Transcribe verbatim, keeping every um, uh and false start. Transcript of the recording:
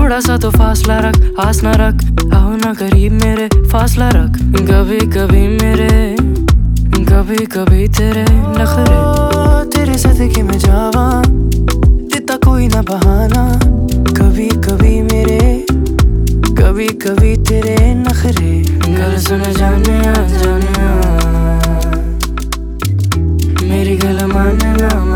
थोड़ा सा तो फासला रख, आस ना रख, आओ ना करीब मेरे, फासला रख। कभी कभी मेरे, कभी कभी तेरे नखरे, तेरे सदके में जावा, देता कोई ना बहाना। कभी कभी मेरे, कभी कभी तेरे नखरे। गल सुन जाने आ जाने आ, मेरी गल माने ना